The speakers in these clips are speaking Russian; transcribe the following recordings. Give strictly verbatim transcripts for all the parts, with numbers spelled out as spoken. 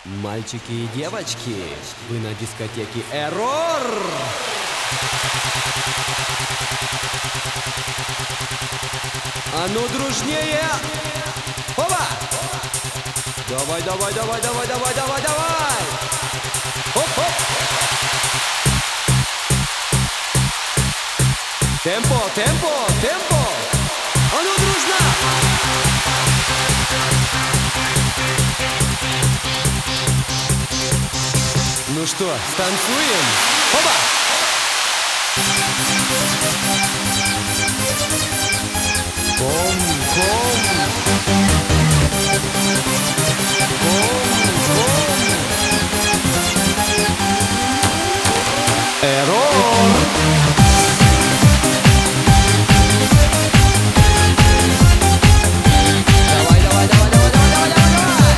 Мальчики и девочки, вы на дискотеке Эррор! А ну дружнее! Опа! Давай, давай, давай, давай, давай, давай, давай! Хоп-хоп! Темпо, темпо, темпо! А ну дружно! Ну что, станцуем? Опа! Ком, ком. Ком, ком. Эррор! Давай, давай, давай, давай, давай, давай, давай!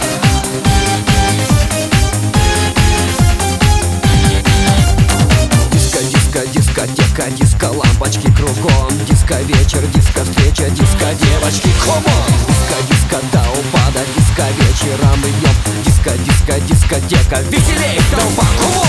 Диско, диско, дискотека, диско, лампочки кругом. Диско вечер, диско встреча, диско девочки, хомо! Диско, диско до упада, диско вечером и днем. Диско, диско, дискотека, веселей толпа, хомо!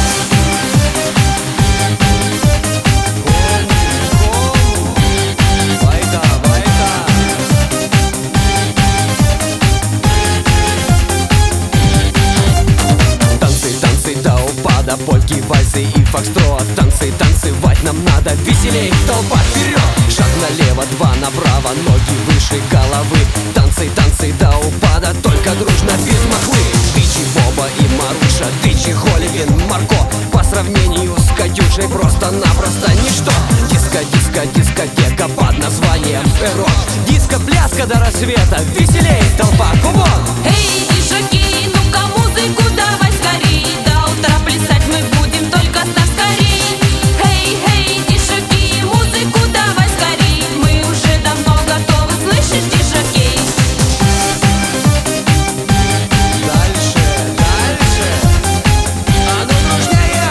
Польки, вальсы и фокстрот. Танцы, танцевать нам надо, веселей, толпа вперед. Шаг налево, два направо, ноги выше головы. Танцы, танцы до упада, только дружно, без махлы. Дичи, Боба и Маруша, Дичи, Холивин, Марко. По сравнению с Катюшей просто-напросто ничто. Диско, диско, дискотека под названием Эррор. Диско, пляска до рассвета, веселей, толпа, кумон! Эй, дишаки, ну-ка музыку давай скорей. До утра плясать мы будем, только ставь скорей. Эй, эй, дишаки, музыку давай скорей. Мы уже давно готовы, слышишь, дишакей? Дальше, дальше. А ну дружнее!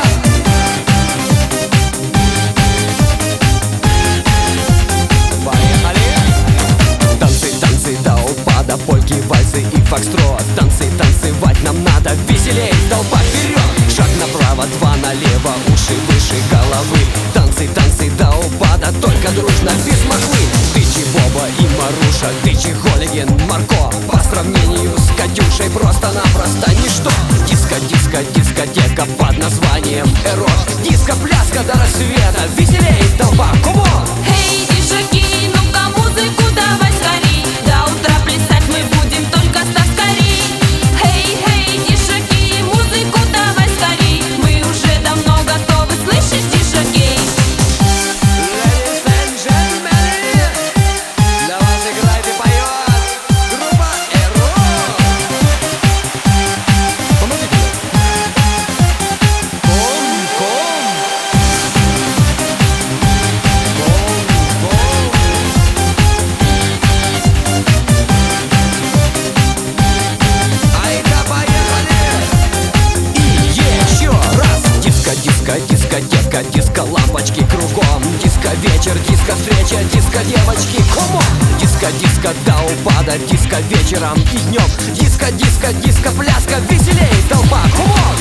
Поехали! Танцы, танцы до упада, польки, вальсы и фокстрот. Танцы, танцевать нам надо, веселей, толпа вперед! Шаг направо, два налево, уши выше головы. Танцы, танцы до упада, только дружно, без махлы. Дичи, Боба и Маруша, Дичи, Холивин, Марко. По сравнению с Катюшей просто-напросто ничто. Диско, диско, дискотека под названием Эррор. Диско, пляска до рассвета, веселей, толпа, кумон! Эй, дишаки, ну-ка музыку давай скорей. До утра плясать мы будем, только ставь скорей. Эй, эй, дишаки, музыку давай скорей. Мы уже давно готовы, слышишь, дишакей? Ladies and gentlemen, для вас играет и поет группа Эррор. Помогите. Ком, ком. Ком, ком. Ай-да, поехали! И еще раз! Диско, диско, дискотека, диско, лампочки кругом. Диско вечер, диско встреча, диско девочки, хомо! Диско, диско до упада, диско вечером и днем. Диско, диско, диско, пляска, веселей, толпа, хомо!